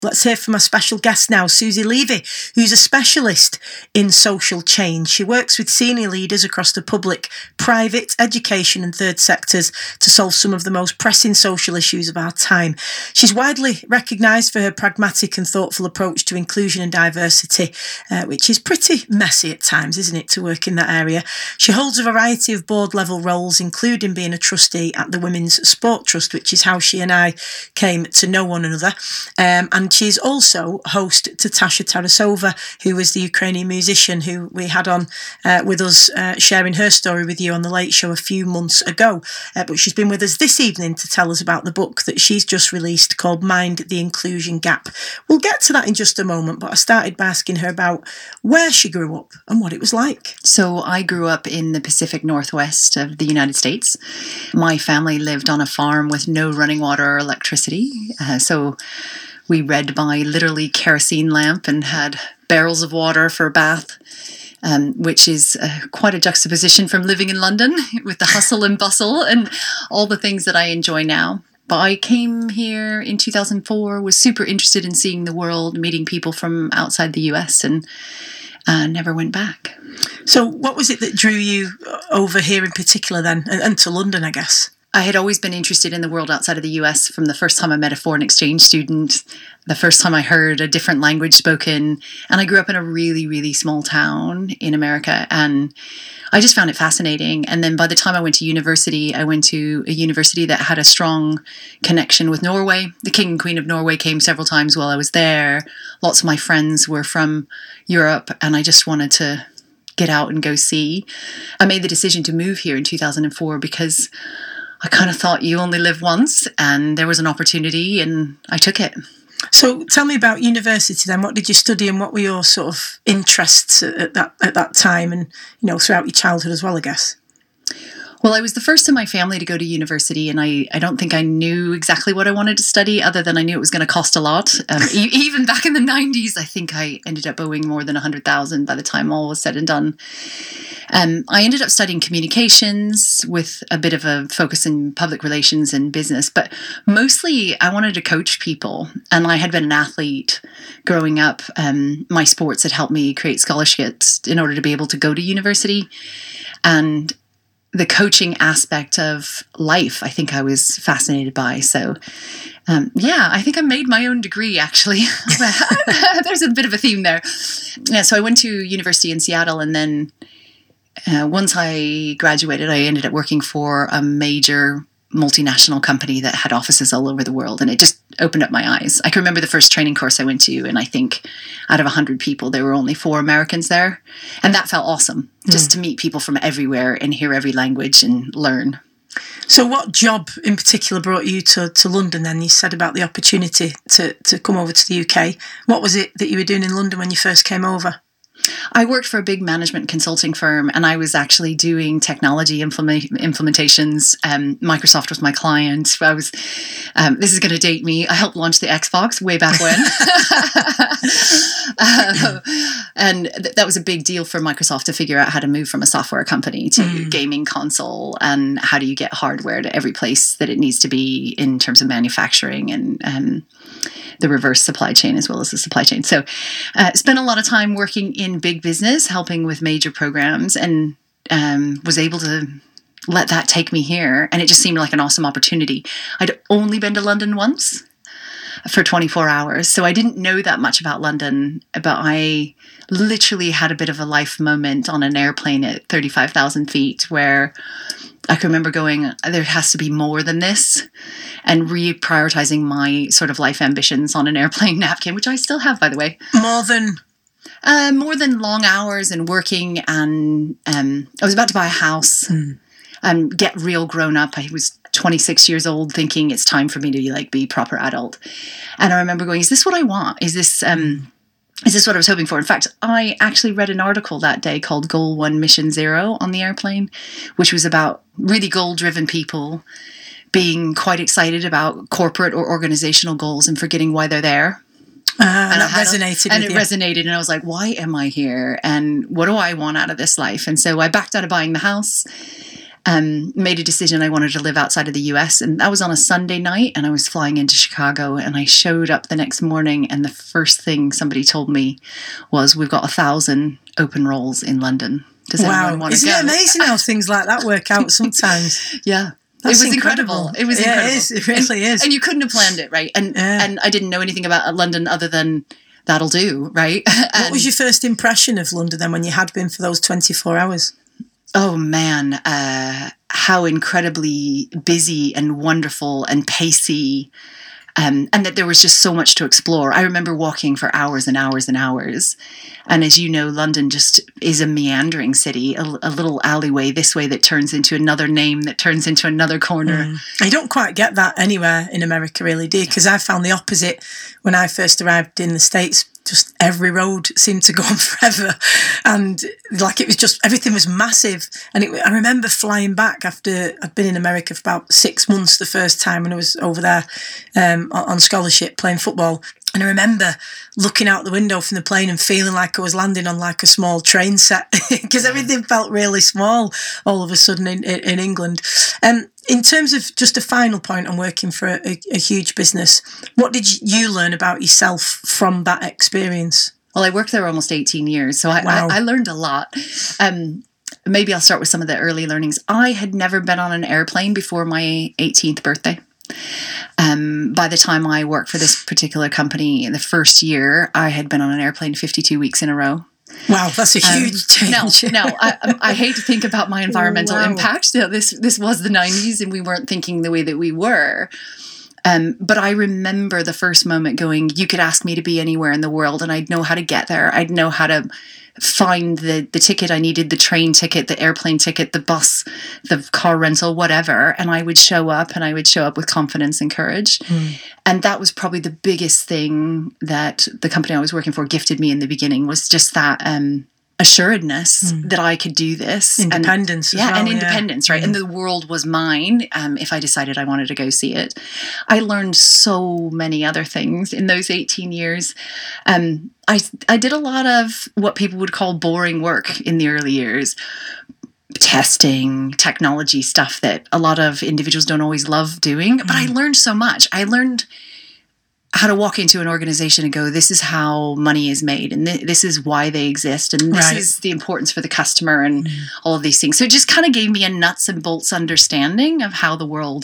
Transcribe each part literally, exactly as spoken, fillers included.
Let's hear from our special guest now, Susie Levy, who's a specialist in social change. She works with senior leaders across the public, private, education and third sectors to solve some of the most pressing social issues of our time. She's widely recognised for her pragmatic and thoughtful approach to inclusion and diversity, uh, which is pretty messy at times, isn't it, to work in that area. She holds a variety of board-level roles, including being a trustee at the Women's Sport Trust, which is how she and I came to know one another. Um, and she's also host to Tasha Tarasova, who was the Ukrainian musician who we had on uh, with us, uh, sharing her story with you on The Late Show a few months ago. Uh, but she's been with us this evening to tell us about the book that she's just released called Mind the Inclusion Gap. We'll get to that in just a moment, but I started by asking her about where she grew up and what it was like. So I grew up in the Pacific Northwest of the United States. My family lived on a farm with no running water or electricity. Uh, so we read by literally kerosene lamp and had barrels of water for a bath, um, which is uh, quite a juxtaposition from living in London with the hustle and bustle and all the things that I enjoy now. But I came here in two thousand four, was super interested in seeing the world, meeting people from outside the U S, and uh, never went back. So what was it that drew you over here in particular then, and, and to London, I guess? I had always been interested in the world outside of the U S from the first time I met a foreign exchange student, the first time I heard a different language spoken. And I grew up in a really, really small town in America, and I just found it fascinating. And then by the time I went to university, I went to a university that had a strong connection with Norway. The King and Queen of Norway came several times while I was there. Lots of my friends were from Europe, and I just wanted to get out and go see. I made the decision to move here in two thousand four because I kind of thought you only live once, and there was an opportunity and I took it. So tell me about university then. What did you study and what were your sort of interests at that at that time and, you know, throughout your childhood as well, I guess? Well, I was the first in my family to go to university, and I, I don't think I knew exactly what I wanted to study, other than I knew it was going to cost a lot. Um, e- even back in the nineties, I think I ended up owing more than one hundred thousand dollars by the time all was said and done. Um, I ended up studying communications with a bit of a focus in public relations and business, but mostly I wanted to coach people, and I had been an athlete growing up. Um, my sports had helped me create scholarships in order to be able to go to university, and the coaching aspect of life, I think I was fascinated by. So, um, yeah, I think I made my own degree, actually. There's a bit of a theme there. Yeah, so I went to university in Seattle, and then uh, once I graduated, I ended up working for a major multinational company that had offices all over the world, and it just opened up my eyes. I can remember the first training course I went to, and I think out of one hundred people, there were only four Americans there, and that felt awesome, just mm. to meet people from everywhere and hear every language and learn. So what job in particular brought you to, to London then? You said about the opportunity to, to come over to the U K. What was it that you were doing in London when you first came over? I worked for a big management consulting firm, and I was actually doing technology implement- implementations. Um, Microsoft was my client. I was, um, this is going to date me. I helped launch the Xbox way back when. uh, and th- that was a big deal for Microsoft to figure out how to move from a software company to mm. gaming console, and how do you get hardware to every place that it needs to be in terms of manufacturing and um, the reverse supply chain as well as the supply chain. So uh, spent a lot of time working in big business, helping with major programs, and um, was able to let that take me here. And it just seemed like an awesome opportunity. I'd only been to London once for twenty-four hours, so I didn't know that much about London, but I literally had a bit of a life moment on an airplane at thirty-five thousand feet where I can remember going, there has to be more than this, and reprioritizing my sort of life ambitions on an airplane napkin, which I still have, by the way. More than? Uh, more than long hours and working, and um, I was about to buy a house mm. and get real grown up. I was twenty-six years old, thinking it's time for me to like be proper adult. And I remember going, is this what I want? Is this... Um, Is this what I was hoping for? In fact, I actually read an article that day called Goal One Mission Zero on the airplane, which was about really goal-driven people being quite excited about corporate or organizational goals and forgetting why they're there. Uh, and that resonated a, And with it you. resonated, and I was like, why am I here? And what do I want out of this life? And so I backed out of buying the house um, made a decision I wanted to live outside of the U S. And that was on a Sunday night, and I was flying into Chicago, and I showed up the next morning, and the first thing somebody told me was, we've got a thousand open roles in London. Does wow. anyone want to Isn't go? it amazing how things like that work out sometimes? Yeah. That's it was incredible. incredible. It was yeah, incredible. It is. It really and, is. And you couldn't have planned it, right? And yeah. and I didn't know anything about London other than that'll do, right? What was your first impression of London then when you had been for those twenty-four hours? Oh, man. Uh, how incredibly busy and wonderful and pacey. Um, and that there was just so much to explore. I remember walking for hours and hours and hours. And as you know, London just is a meandering city, a, a little alleyway this way that turns into another name that turns into another corner. Mm. You don't quite get that anywhere in America, really, do you? Because I found the opposite when I first arrived in the States. Just every road seemed to go on forever, and like it was just everything was massive. And it, I remember flying back after I'd been in America for about six months the first time when I was over there um, on scholarship playing football. And I remember looking out the window from the plane and feeling like I was landing on like a small train set because everything felt really small all of a sudden in, in, in England. Um, in terms of just a final point on working for a, a huge business, what did you learn about yourself from that experience? Well, I worked there almost eighteen years, so I, wow. I, I learned a lot. Um, maybe I'll start with some of the early learnings. I had never been on an airplane before my eighteenth birthday. Um, by the time I worked for this particular company in the first year, I had been on an airplane fifty-two weeks in a row. Wow, that's a huge um, change. No, no, I, I hate to think about my environmental wow. impact. You know, this this was the nineties, and we weren't thinking the way that we were. Um, but I remember the first moment going, you could ask me to be anywhere in the world, and I'd know how to get there. I'd know how to find the, the ticket I needed, the train ticket, the airplane ticket, the bus, the car rental, whatever. And I would show up, and I would show up with confidence and courage. Mm. And that was probably the biggest thing that the company I was working for gifted me in the beginning, was just that um, assuredness mm. that I could do this. Independence. And, as yeah, well, and independence, yeah. right? Mm. And the world was mine um, if I decided I wanted to go see it. I learned so many other things in those eighteen years. Um, I, I did a lot of what people would call boring work in the early years. Testing, technology stuff that a lot of individuals don't always love doing. But mm. I learned so much. I learned how to walk into an organization and go, this is how money is made, and th- this is why they exist, and this right. is the importance for the customer, and mm. all of these things. So it just kind of gave me a nuts and bolts understanding of how the world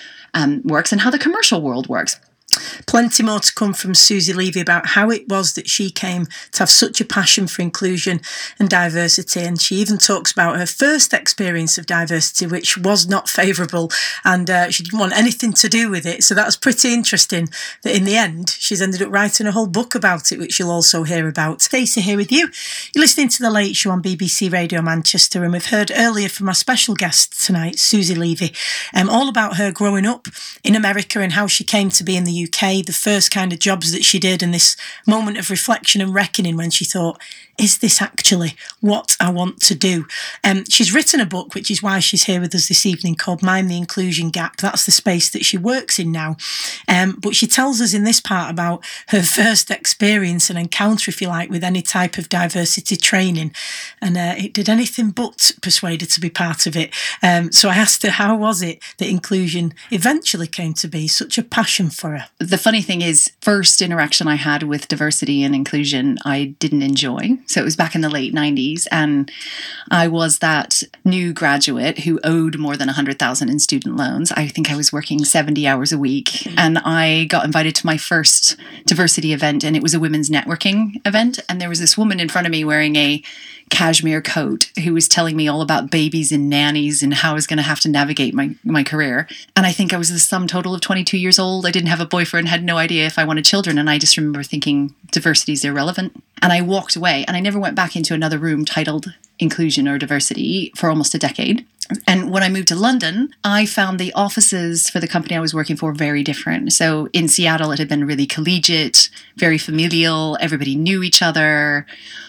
um, works and how the commercial world works. Plenty more to come from Susie Levy about how it was that she came to have such a passion for inclusion and diversity. And she even talks about her first experience of diversity, which was not favourable, and uh, she didn't want anything to do with it. So that's pretty interesting that in the end, she's ended up writing a whole book about it, which you'll also hear about. Stacey here with you. You're listening to The Late Show on B B C Radio Manchester, and we've heard earlier from our special guest tonight, Susie Levy, um, all about her growing up in America and how she came to be in the U K, the first kind of jobs that she did, and this moment of reflection and reckoning when she thought, is this actually what I want to do? Um, she's written a book, which is why she's here with us this evening, called Mind the Inclusion Gap. That's the space that she works in now. Um, but she tells us in this part about her first experience and encounter, if you like, with any type of diversity training. And uh, it did anything but persuade her to be part of it. Um, so I asked her, how was it that inclusion eventually came to be such a passion for her? The funny thing is, first interaction I had with diversity and inclusion, I didn't enjoy. So it was back in the late nineties, and I was that new graduate who owed more than one hundred thousand dollars in student loans. I think I was working seventy hours a week, and I got invited to my first diversity event, and it was a women's networking event. And there was this woman in front of me wearing a cashmere coat who was telling me all about babies and nannies and how I was going to have to navigate my, my career. And I think I was the sum total of twenty-two years old. I didn't have a boyfriend, had no idea if I wanted children. And I just remember thinking diversity is irrelevant. And I walked away, and I never went back into another room titled inclusion or diversity for almost a decade. And when I moved to London, I found the offices for the company I was working for very different. So in Seattle, it had been really collegiate, very familial. Everybody knew each other.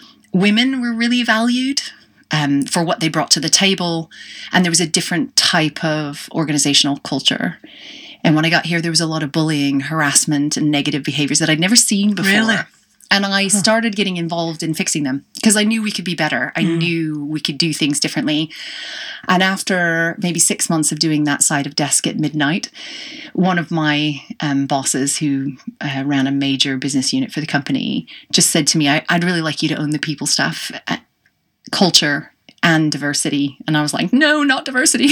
Women were really valued um, for what they brought to the table. And there was a different type of organizational culture. And when I got here, there was a lot of bullying, harassment, and negative behaviors that I'd never seen before. Really? And I started getting involved in fixing them because I knew we could be better. I mm. knew we could do things differently. And after maybe six months of doing that side of desk at midnight, one of my um, bosses who uh, ran a major business unit for the company just said to me, I, I'd really like you to own the people stuff, uh, culture, and diversity. And I was like, no, not diversity.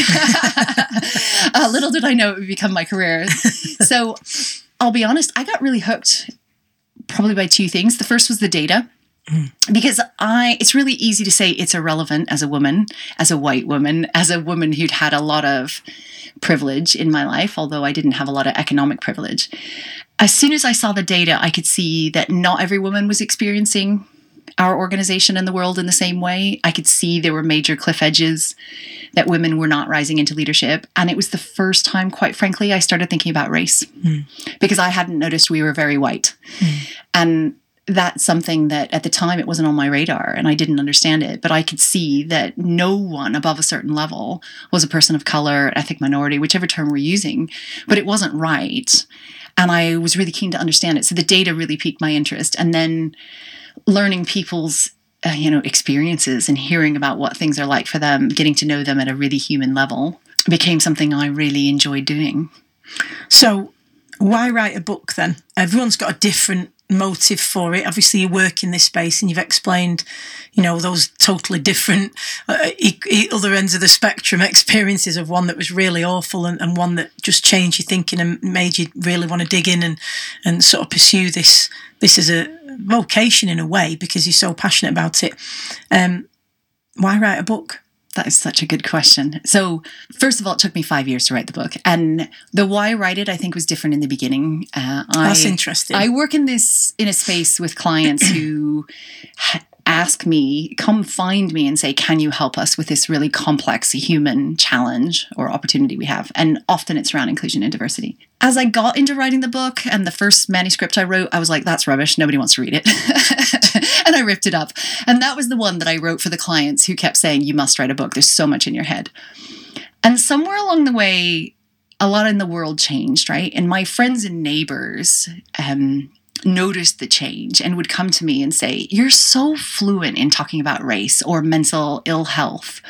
uh, little did I know it would become my career. So I'll be honest, I got really hooked probably by two things. The first was the data. Mm. Because I, it's really easy to say it's irrelevant as a woman, as a white woman, as a woman who'd had a lot of privilege in my life, although I didn't have a lot of economic privilege. As soon as I saw the data, I could see that not every woman was experiencing our organization and the world in the same way. I could see there were major cliff edges, that women were not rising into leadership. And it was the first time, quite frankly, I started thinking about race mm. because I hadn't noticed we were very white. Mm. And that's something that at the time it wasn't on my radar and I didn't understand it, but I could see that no one above a certain level was a person of color, ethnic minority, whichever term we're using, but it wasn't right. And I was really keen to understand it. So the data really piqued my interest. And then learning people's uh, you know, experiences and hearing about what things are like for them, getting to know them at a really human level became something I really enjoyed doing. So why write a book then? Everyone's got a different motive for it. Obviously you work in this space and you've explained, you know, those totally different uh, e- e- other ends of the spectrum experiences of one that was really awful and, and one that just changed your thinking and made you really want to dig in and, and sort of pursue this this as a vocation in a way because you're so passionate about it. Um, why write a book? That is such a good question. So first of all, it took me five years to write the book. And the why I write it, I think, was different in the beginning. Uh, That's I, interesting. I work in this in a space with clients who ha- ask me, come find me and say, can you help us with this really complex human challenge or opportunity we have? And often it's around inclusion and diversity. As I got into writing the book and the first manuscript I wrote, I was like, that's rubbish. Nobody wants to read it. And I ripped it up. And that was the one that I wrote for the clients who kept saying, you must write a book. There's so much in your head. And somewhere along the way, a lot in the world changed, right? And my friends and neighbors um, noticed the change and would come to me and say, you're so fluent in talking about race or mental ill health,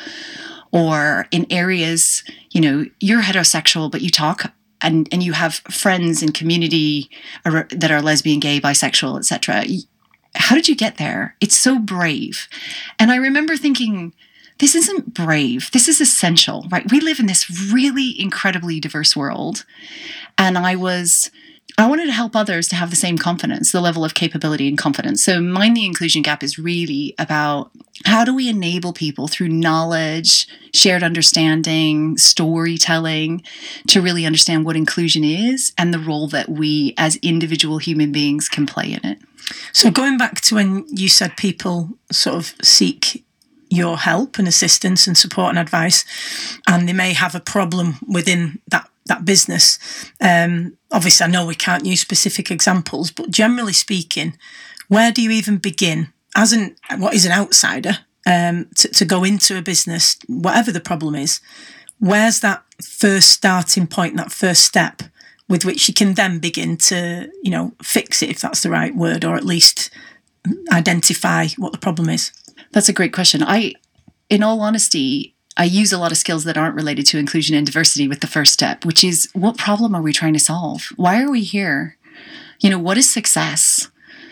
or in areas, you know, you're heterosexual, but you talk and, and you have friends in community that are lesbian, gay, bisexual, et cetera. How did you get there? It's so brave. And I remember thinking, this isn't brave. This is essential, right? We live in this really incredibly diverse world. And I was, I wanted to help others to have the same confidence, the level of capability and confidence. So Mind the Inclusion Gap is really about how do we enable people through knowledge, shared understanding, storytelling, to really understand what inclusion is and the role that we as individual human beings can play in it. So going back to when you said people sort of seek your help and assistance and support and advice, and they may have a problem within that, that business. Um, obviously, I know we can't use specific examples, but generally speaking, where do you even begin as an what is an outsider um, to, to go into a business, whatever the problem is? Where's that first starting point, that first step with which you can then begin to, you know, fix it, if that's the right word, or at least identify what the problem is? That's a great question. I, in all honesty, I use a lot of skills that aren't related to inclusion and diversity with the first step, which is, what problem are we trying to solve? Why are we here? You know, what is success?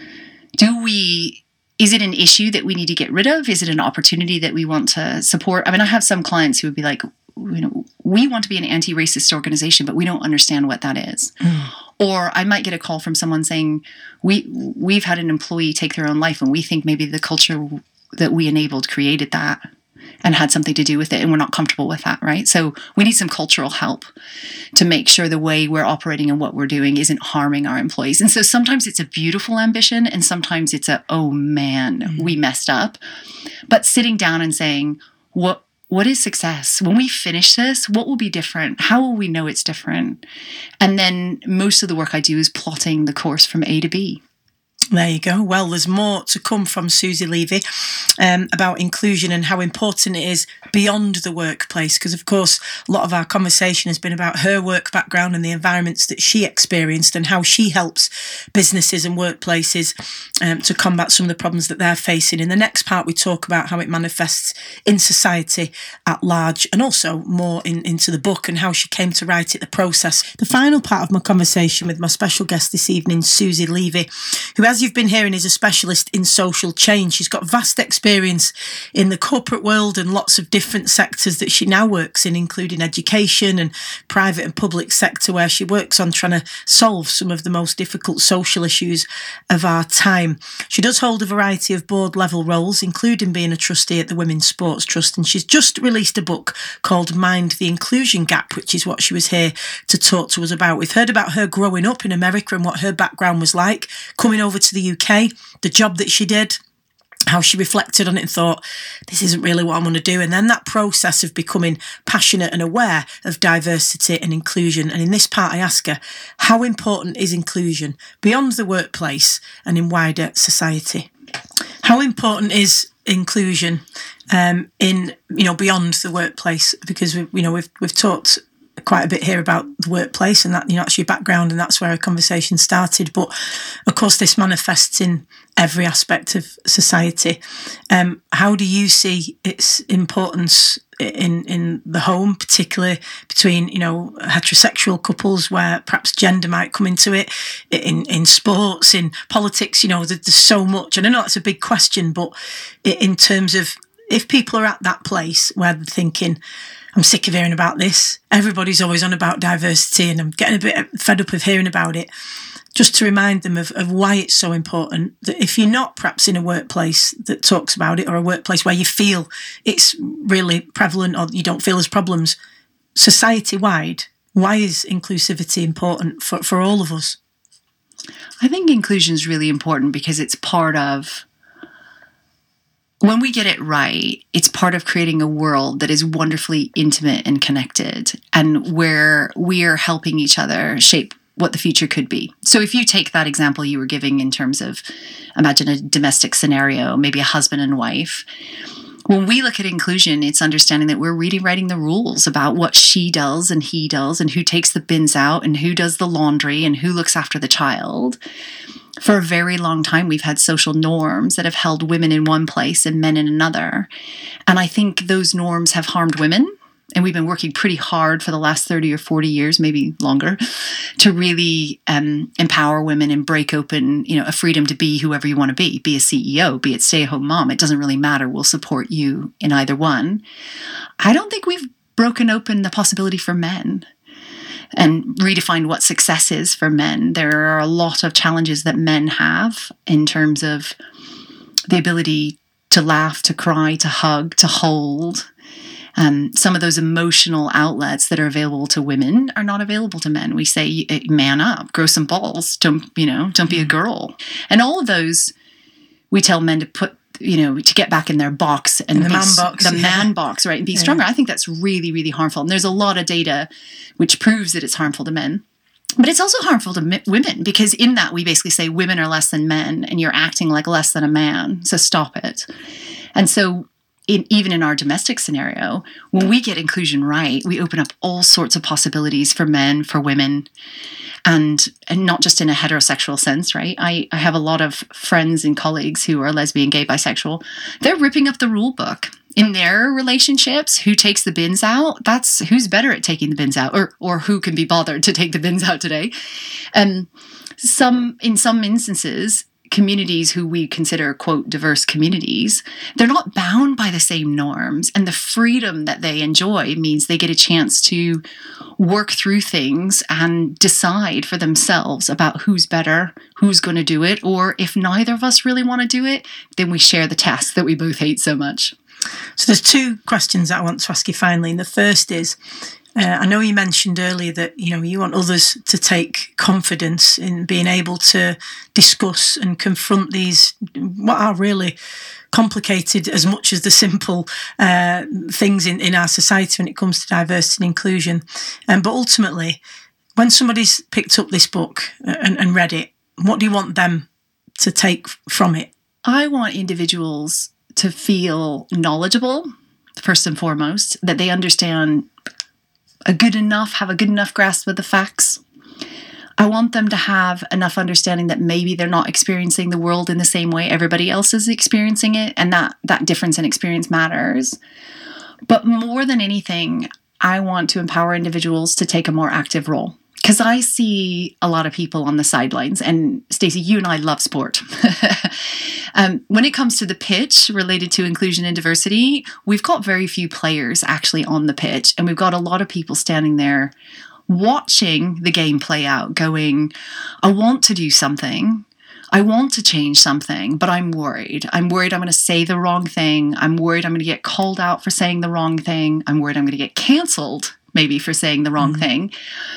Do we, is it an issue that we need to get rid of? Is it an opportunity that we want to support? I mean, I have some clients who would be like, you know, we want to be an anti-racist organization, but we don't understand what that is. Mm. Or I might get a call from someone saying, we, we've had an employee take their own life and we think maybe the culture that we enabled created that and had something to do with it, and we're not comfortable with that, right? So we need some cultural help to make sure the way we're operating and what we're doing isn't harming our employees. And so sometimes it's a beautiful ambition, and sometimes it's a, oh man, mm-hmm. we messed up. But sitting down and saying, what what is success? When we finish this, what will be different? How will we know it's different? And then most of the work I do is plotting the course from A to B. There you go. Well, there's more to come from Susie Levy um, about inclusion and how important it is beyond the workplace, because, of course, a lot of our conversation has been about her work background and the environments that she experienced and how she helps businesses and workplaces um, to combat some of the problems that they're facing. In the next part, we talk about how it manifests in society at large, and also more in, into the book and how she came to write it, the process. The final part of my conversation with my special guest this evening, Susie Levy, who, as you've been hearing, is a specialist in social change. She's got vast experience in the corporate world and lots of different sectors that she now works in, including education and private and public sector, where she works on trying to solve some of the most difficult social issues of our time. She does hold a variety of board level roles, including being a trustee at the Women's Sports Trust, and she's just released a book called Mind the Inclusion Gap, which is what she was here to talk to us about. We've heard about her growing up in America and what her background was like, coming over to the U K, the job that she did, how she reflected on it and thought, this isn't really what I want to do. And then that process of becoming passionate and aware of diversity and inclusion. And in this part, I ask her, how important is inclusion beyond the workplace and in wider society? How important is inclusion um, in, you know, beyond the workplace? Because, we, you know, we've we've talked quite a bit here about the workplace, and that, you know, that's your background, and that's where our conversation started. But of course, this manifests in every aspect of society. Um, how do you see its importance in in the home, particularly between, you know, heterosexual couples, where perhaps gender might come into it, in in sports, in politics? You know, there's so much, and I know that's a big question, but in terms of if people are at that place where they're thinking, I'm sick of hearing about this, everybody's always on about diversity and I'm getting a bit fed up of hearing about it, just to remind them of, of why it's so important, that if you're not perhaps in a workplace that talks about it, or a workplace where you feel it's really prevalent or you don't feel there's problems, society-wide, why is inclusivity important for, for all of us? I think inclusion is really important because it's part of, when we get it right, it's part of creating a world that is wonderfully intimate and connected, and where we are helping each other shape what the future could be. So if you take that example you were giving in terms of, imagine a domestic scenario, maybe a husband and wife. When we look at inclusion, it's understanding that we're really writing the rules about what she does and he does, and who takes the bins out and who does the laundry and who looks after the child. For a very long time, we've had social norms that have held women in one place and men in another. And I think those norms have harmed women. And we've been working pretty hard for the last thirty or forty years, maybe longer, to really um, empower women and break open, you know, a freedom to be whoever you want to be. Be a C E O, be a stay-at-home mom. It doesn't really matter. We'll support you in either one. I don't think we've broken open the possibility for men and redefined what success is for men. There are a lot of challenges that men have in terms of the ability to laugh, to cry, to hug, to hold. Um, some of those emotional outlets that are available to women are not available to men. We say, man up, grow some balls, don't, you know, don't be a girl. And all of those, we tell men to put, you know, to get back in their box and in the be, man box, the yeah. man box, right? And be stronger. Yeah. I think that's really, really harmful. And there's a lot of data which proves that it's harmful to men. But it's also harmful to m- women, because in that we basically say women are less than men and you're acting like less than a man. So stop it. And so in, even in our domestic scenario, when we get inclusion right, we open up all sorts of possibilities for men, for women, and and not just in a heterosexual sense, right? I, I have a lot of friends and colleagues who are lesbian, gay, bisexual. They're ripping up the rule book. In their relationships, who takes the bins out? That's who's better at taking the bins out, or or who can be bothered to take the bins out today. And some in some instances, communities who we consider, quote, diverse communities, they're not bound by the same norms. And the freedom that they enjoy means they get a chance to work through things and decide for themselves about who's better, who's going to do it. Or if neither of us really want to do it, then we share the task that we both hate so much. So there's two questions that I want to ask you finally. And the first is, Uh, I know you mentioned earlier that, you know, you want others to take confidence in being able to discuss and confront these, what are really complicated as much as the simple uh, things in, in our society when it comes to diversity and inclusion. Um, but ultimately, when somebody's picked up this book and, and read it, what do you want them to take from it? I want individuals to feel knowledgeable, first and foremost, that they understand a good enough, have a good enough grasp of the facts. I want them to have enough understanding that maybe they're not experiencing the world in the same way everybody else is experiencing it, and that that difference in experience matters. But more than anything, I want to empower individuals to take a more active role. Because I see a lot of people on the sidelines, and Stacey, you and I love sport. um, when it comes to the pitch related to inclusion and diversity, we've got very few players actually on the pitch, and we've got a lot of people standing there watching the game play out, going, I want to do something. I want to change something, but I'm worried. I'm worried I'm going to say the wrong thing. I'm worried I'm going to get called out for saying the wrong thing. I'm worried I'm going to get canceled maybe for saying the wrong mm-hmm. thing.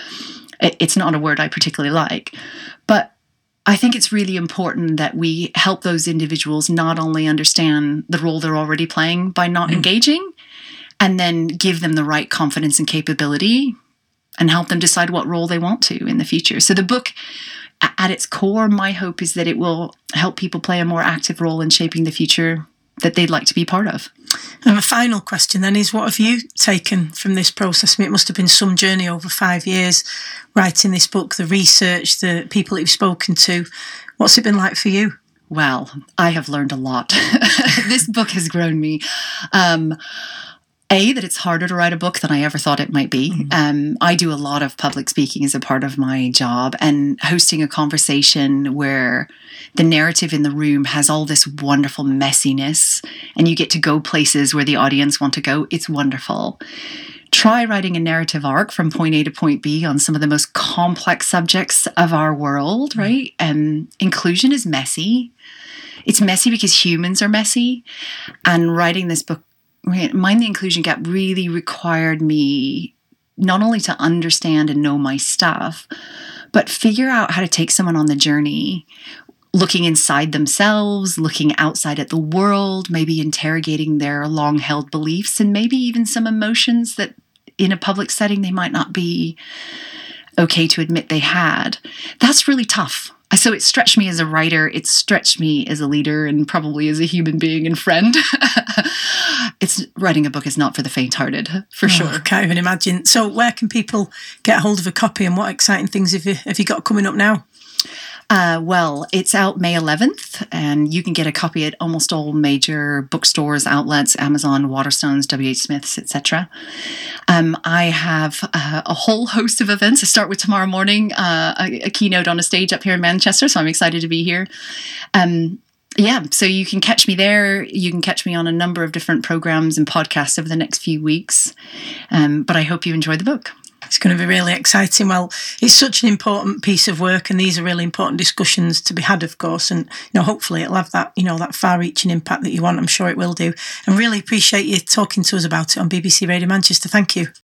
It's not a word I particularly like, but I think it's really important that we help those individuals not only understand the role they're already playing by not mm. engaging, and then give them the right confidence and capability and help them decide what role they want to in the future. So the book, at its core, my hope is that it will help people play a more active role in shaping the future that they'd like to be part of. And a final question then is, what have you taken from this process? I mean, it must have been some journey over five years writing this book, the research, the people that you've spoken to. What's it been like for you? Well, I have learned a lot. This book has grown me. Um, A, that it's harder to write a book than I ever thought it might be. Mm-hmm. Um, I do a lot of public speaking as a part of my job, and hosting a conversation where the narrative in the room has all this wonderful messiness, and you get to go places where the audience want to go. It's wonderful. Try writing a narrative arc from point A to point B on some of the most complex subjects of our world, right? And inclusion is messy. It's messy because humans are messy. And writing this book, Mind the Inclusion Gap, really required me not only to understand and know my stuff, but figure out how to take someone on the journey, looking inside themselves, looking outside at the world, maybe interrogating their long-held beliefs, and maybe even some emotions that in a public setting they might not be okay to admit they had. That's really tough. So it stretched me as a writer, it stretched me as a leader, and probably as a human being and friend. It's writing a book is not for the faint-hearted, for oh, sure. I can't even imagine. So where can people get hold of a copy, and what exciting things have you, have you got coming up now? Uh, well, it's out May eleventh, and you can get a copy at almost all major bookstores, outlets, Amazon, Waterstones, W H Smiths, et cetera. Um, I have uh, a whole host of events. I start with tomorrow morning, uh, a, a keynote on a stage up here in Manchester, so I'm excited to be here. Um, yeah, so you can catch me there. You can catch me on a number of different programs and podcasts over the next few weeks. Um, but I hope you enjoy the book. It's going to be really exciting. Well, it's such an important piece of work, and these are really important discussions to be had, of course. And, you know, hopefully it'll have that, you know, that far-reaching impact that you want. I'm sure it will do. And really appreciate you talking to us about it on B B C Radio Manchester. Thank you.